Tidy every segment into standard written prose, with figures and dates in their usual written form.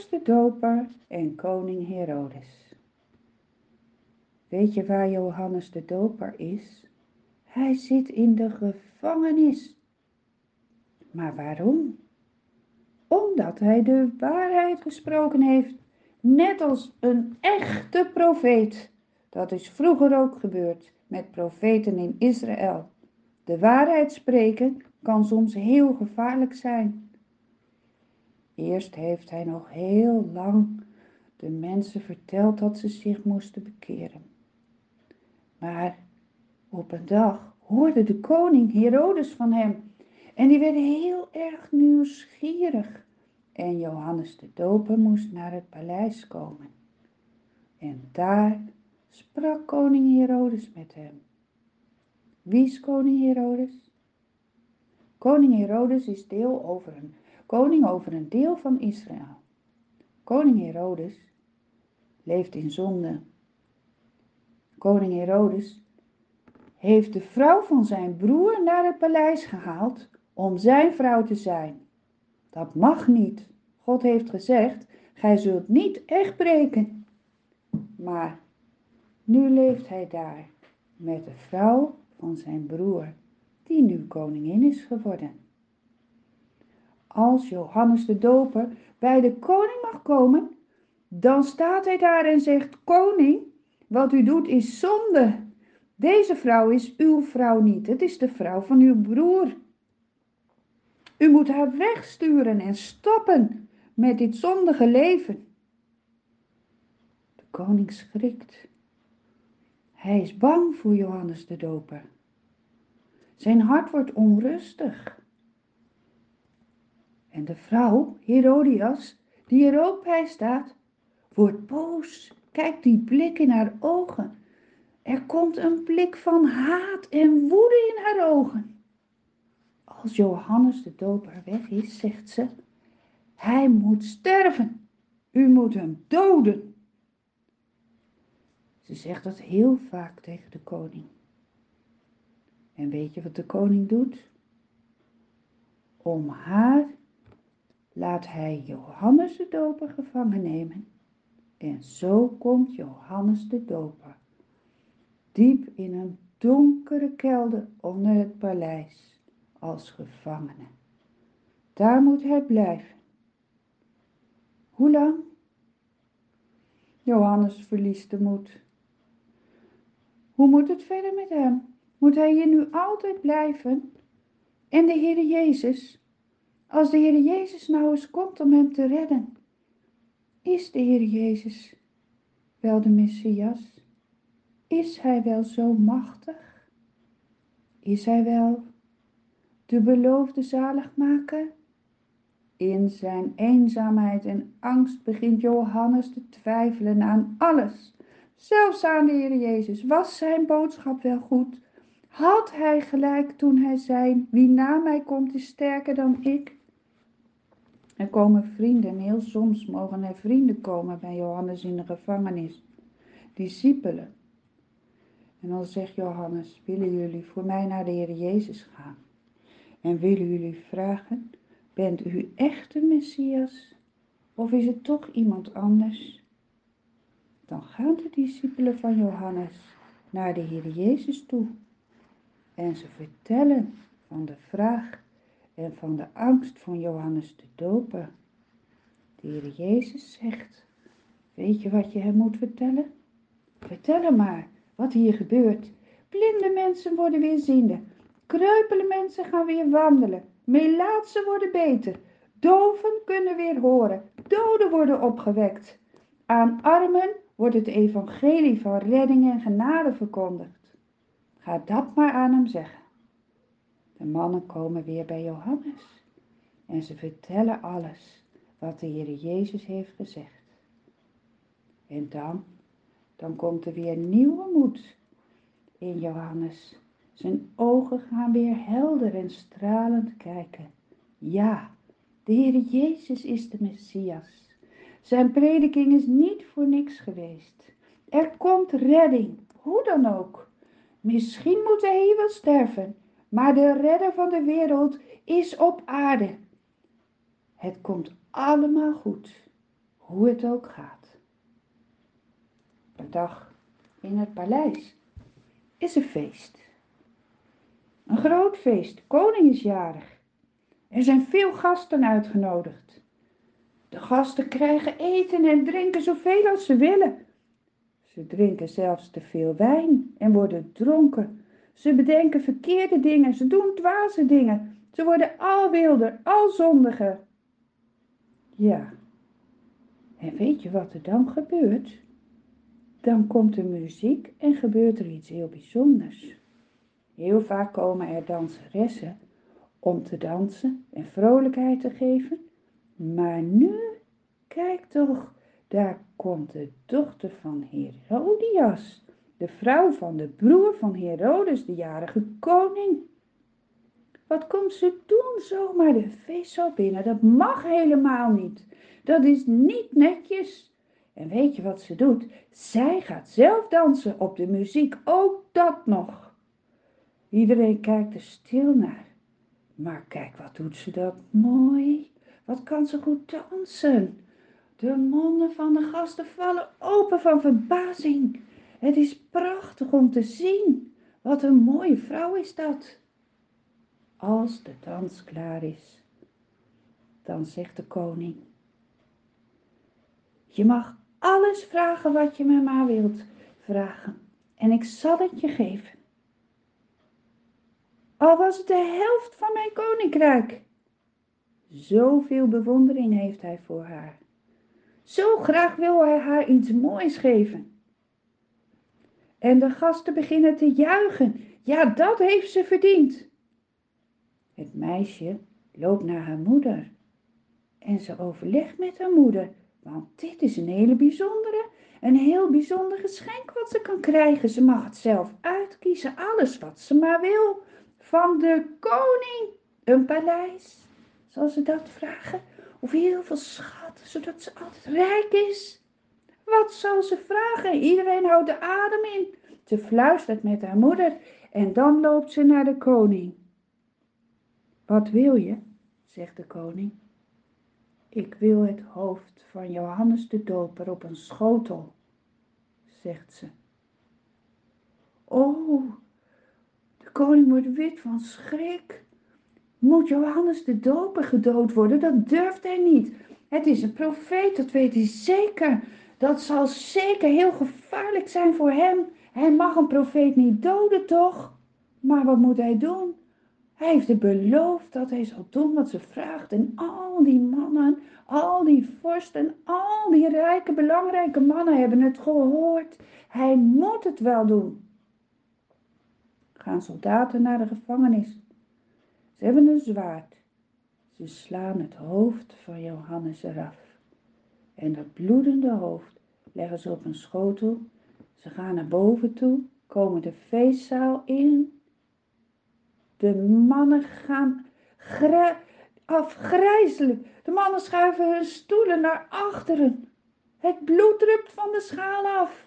Johannes de Doper en koning Herodes. Weet je waar Johannes de Doper is? Hij zit in de gevangenis. Maar waarom? Omdat hij de waarheid gesproken heeft, net als een echte profeet. Dat is vroeger ook gebeurd met profeten in Israël. De waarheid spreken kan soms heel gevaarlijk zijn. Eerst heeft hij nog heel lang de mensen verteld dat ze zich moesten bekeren. Maar op een dag hoorde de koning Herodes van hem en die werd heel erg nieuwsgierig. En Johannes de Doper moest naar het paleis komen. En daar sprak koning Herodes met hem. Wie is koning Herodes? Koning Herodes is koning over een deel van Israël. Koning Herodes leeft in zonde. Koning Herodes heeft de vrouw van zijn broer naar het paleis gehaald om zijn vrouw te zijn. Dat mag niet. God heeft gezegd, gij zult niet echt breken. Maar nu leeft hij daar met de vrouw van zijn broer, die nu koningin is geworden. Als Johannes de Doper bij de koning mag komen, dan staat hij daar en zegt, koning, wat u doet is zonde. Deze vrouw is uw vrouw niet, het is de vrouw van uw broer. U moet haar wegsturen en stoppen met dit zondige leven. De koning schrikt. Hij is bang voor Johannes de Doper. Zijn hart wordt onrustig. En de vrouw, Herodias, die er ook bij staat, wordt boos. Kijk die blik in haar ogen. Er komt een blik van haat en woede in haar ogen. Als Johannes de Doper weg is, zegt ze, hij moet sterven. U moet hem doden. Ze zegt dat heel vaak tegen de koning. En weet je wat de koning doet? Om haar laat hij Johannes de Doper gevangen nemen. En zo komt Johannes de Doper diep in een donkere kelder onder het paleis als gevangene. Daar moet hij blijven. Hoe lang? Johannes verliest de moed. Hoe moet het verder met hem? Moet hij hier nu altijd blijven? En de Heere Jezus? Als de Heere Jezus nou eens komt om hem te redden, is de Heere Jezus wel de Messias? Is hij wel zo machtig? Is hij wel de beloofde zaligmaker? In zijn eenzaamheid en angst begint Johannes te twijfelen aan alles. Zelfs aan de Heer Jezus. Was zijn boodschap wel goed? Had hij gelijk toen hij zei, wie na mij komt is sterker dan ik? Er komen vrienden en heel soms mogen er vrienden komen bij Johannes in de gevangenis. Discipelen. En dan zegt Johannes, willen jullie voor mij naar de Heer Jezus gaan? En willen jullie vragen, bent u echt de Messias? Of is het toch iemand anders? Dan gaan de discipelen van Johannes naar de Heer Jezus toe. En ze vertellen van de vraag en van de angst van Johannes de Doper. De Heer Jezus zegt, weet je wat je hem moet vertellen? Vertel hem maar wat hier gebeurt. Blinde mensen worden weer ziende. Kreupele mensen gaan weer wandelen. Melaatsen worden beter. Doven kunnen weer horen. Doden worden opgewekt. Aan armen wordt het evangelie van redding en genade verkondigd. Ga dat maar aan hem zeggen. De mannen komen weer bij Johannes. En ze vertellen alles wat de Heer Jezus heeft gezegd. En dan komt er weer nieuwe moed in Johannes. Zijn ogen gaan weer helder en stralend kijken. Ja, de Heer Jezus is de Messias. Zijn prediking is niet voor niks geweest. Er komt redding, hoe dan ook. Misschien moet hij hier wel sterven, maar de redder van de wereld is op aarde. Het komt allemaal goed. Hoe het ook gaat. Een dag in het paleis is een feest. Een groot feest, de koning is jarig. Er zijn veel gasten uitgenodigd. De gasten krijgen eten en drinken zoveel als ze willen. Ze drinken zelfs te veel wijn en worden dronken. Ze bedenken verkeerde dingen, ze doen dwaze dingen. Ze worden al wilder, al zondiger. Ja, en weet je wat er dan gebeurt? Dan komt er muziek en gebeurt er iets heel bijzonders. Heel vaak komen er danseressen om te dansen en vrolijkheid te geven. Maar nu, kijk toch, daar komt de dochter van Herodias, de vrouw van de broer van Herodes, de jarige koning. Wat komt ze doen zomaar de feestzaal binnen? Dat mag helemaal niet. Dat is niet netjes. En weet je wat ze doet? Zij gaat zelf dansen op de muziek, ook dat nog. Iedereen kijkt er stil naar. Maar kijk, wat doet ze dat mooi. Wat kan ze goed dansen. De monden van de gasten vallen open van verbazing. Het is prachtig om te zien. Wat een mooie vrouw is dat. Als de dans klaar is, dan zegt de koning: je mag alles vragen wat je me maar wilt vragen. En ik zal het je geven. Al was het de helft van mijn koninkrijk. Zoveel bewondering heeft hij voor haar. Zo graag wil hij haar iets moois geven. En de gasten beginnen te juichen. Ja, dat heeft ze verdiend. Het meisje loopt naar haar moeder. En ze overlegt met haar moeder. Want dit is een heel bijzonder geschenk wat ze kan krijgen. Ze mag het zelf uitkiezen, alles wat ze maar wil. Van de koning, een paleis, zal ze dat vragen? Of heel veel schatten, zodat ze altijd rijk is? Wat zal ze vragen? Iedereen houdt de adem in. Ze fluistert met haar moeder en dan loopt ze naar de koning. Wat wil je? Zegt de koning. Ik wil het hoofd van Johannes de Doper op een schotel, zegt ze. Oh, de koning wordt wit van schrik. Moet Johannes de Doper gedood worden? Dat durft hij niet. Het is een profeet, dat weet hij zeker. Dat zal zeker heel gevaarlijk zijn voor hem. Hij mag een profeet niet doden, toch? Maar wat moet hij doen? Hij heeft het beloofd dat hij zal doen wat ze vraagt. En al die mannen, al die vorsten, al die rijke, belangrijke mannen hebben het gehoord. Hij moet het wel doen. Gaan soldaten naar de gevangenis. Ze hebben een zwaard. Ze slaan het hoofd van Johannes eraf. En dat bloedende hoofd leggen ze op een schotel. Ze gaan naar boven toe, komen de feestzaal in. De mannen gaan afgrijzelijk. De mannen schuiven hun stoelen naar achteren. Het bloed drupt van de schaal af.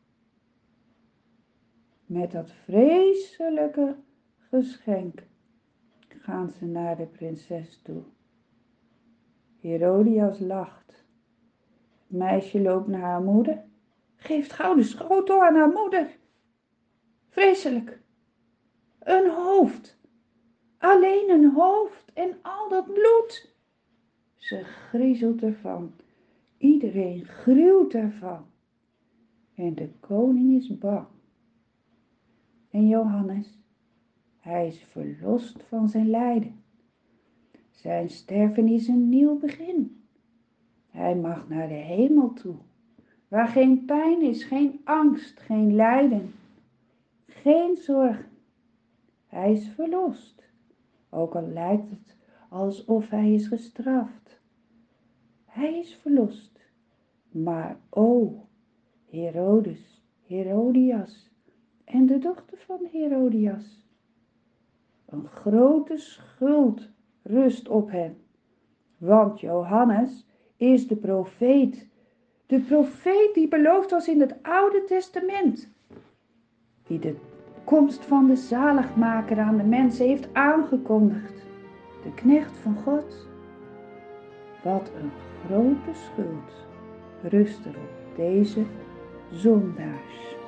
Met dat vreselijke geschenk gaan ze naar de prinses toe. Herodias lacht. Het meisje loopt naar haar moeder, geeft gauw de schotel aan haar moeder. Vreselijk. Een hoofd. Alleen een hoofd en al dat bloed. Ze griezelt ervan. Iedereen gruwt ervan. En de koning is bang. En Johannes, hij is verlost van zijn lijden. Zijn sterven is een nieuw begin. Hij mag naar de hemel toe, waar geen pijn is, geen angst, geen lijden, geen zorgen. Hij is verlost, ook al lijkt het alsof hij is gestraft. Hij is verlost, maar o, Herodes, Herodias en de dochter van Herodias. Een grote schuld rust op hem, want Johannes is de profeet die beloofd was in het Oude Testament, die de komst van de zaligmaker aan de mensen heeft aangekondigd, de knecht van God. Wat een grote schuld rust er op deze zondaars.